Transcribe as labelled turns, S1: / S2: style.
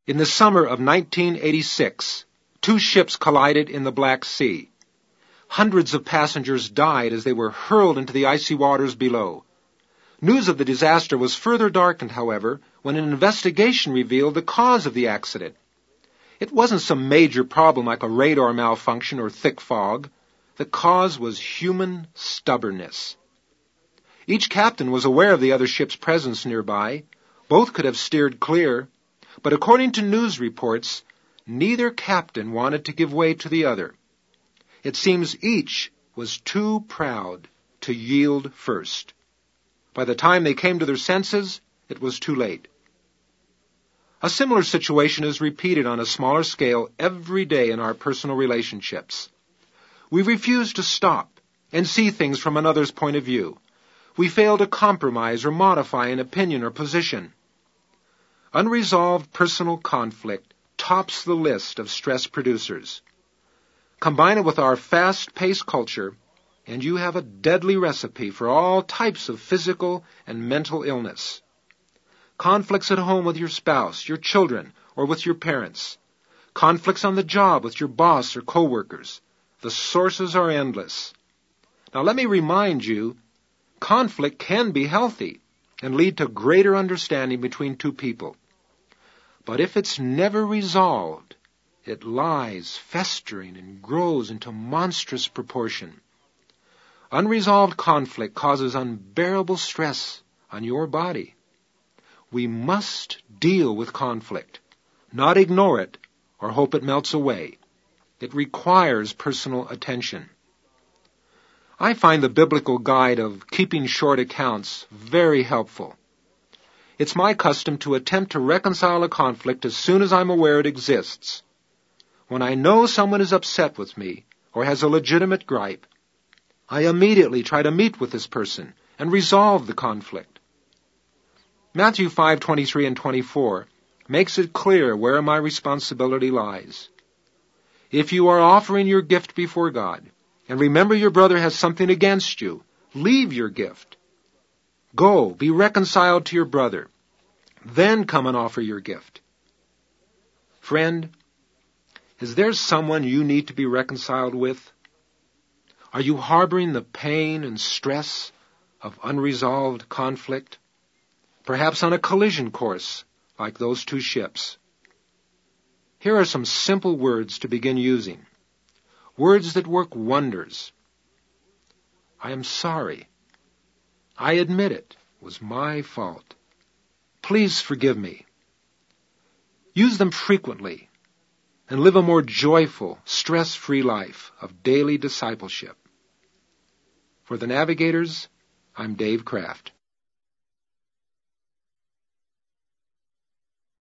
S1: In the summer of 1986, two ships collided in the Black Sea. Hundreds of passengers died as they were hurled into the icy waters below. News of the disaster was further darkened, however, when an investigation revealed the cause of the accident. It wasn't some major problem like a radar malfunction or thick fog. The cause was human stubbornness. Each captain was aware of the other ship's presence nearby. Both could have steered clear, but according to news reports, neither captain wanted to give way to the other. It seems each was too proud to yield first. By the time they came to their senses, it was too late. A similar situation is repeated on a smaller scale every day in our personal relationships. We refuse to stop and see things from another's point of view. We fail to compromise or modify an opinion or position. Unresolved personal conflict tops the list of stress producers. Combine it with our fast-paced culture, and you have a deadly recipe for all types of physical and mental illness. Conflicts at home with your spouse, your children, or with your parents. Conflicts on the job with your boss or coworkers. The sources are endless. Now let me remind you, conflict can be healthy and lead to greater understanding between two people. But if it's never resolved, it lies festering and grows into monstrous proportion. Unresolved conflict causes unbearable stress on your body. We must deal with conflict, not ignore it or hope it melts away. It requires personal attention. I find the biblical guide of keeping short accounts very helpful. It's my custom to attempt to reconcile a conflict as soon as I'm aware it exists. When I know someone is upset with me or has a legitimate gripe, I immediately try to meet with this person and resolve the conflict. Matthew 5:23 and 24 makes it clear where my responsibility lies. If you are offering your gift before God, and remember your brother has something against you, leave your gift. Go, be reconciled to your brother. Then come and offer your gift. Friend, is there someone you need to be reconciled with? Are you harboring the pain and stress of unresolved conflict? Perhaps on a collision course like those two ships. Here are some simple words to begin using. Words that work wonders. I am sorry. I admit it was my fault. Please forgive me. Use them frequently and live a more joyful, stress-free life of daily discipleship. For the Navigators, I'm Dave Kraft.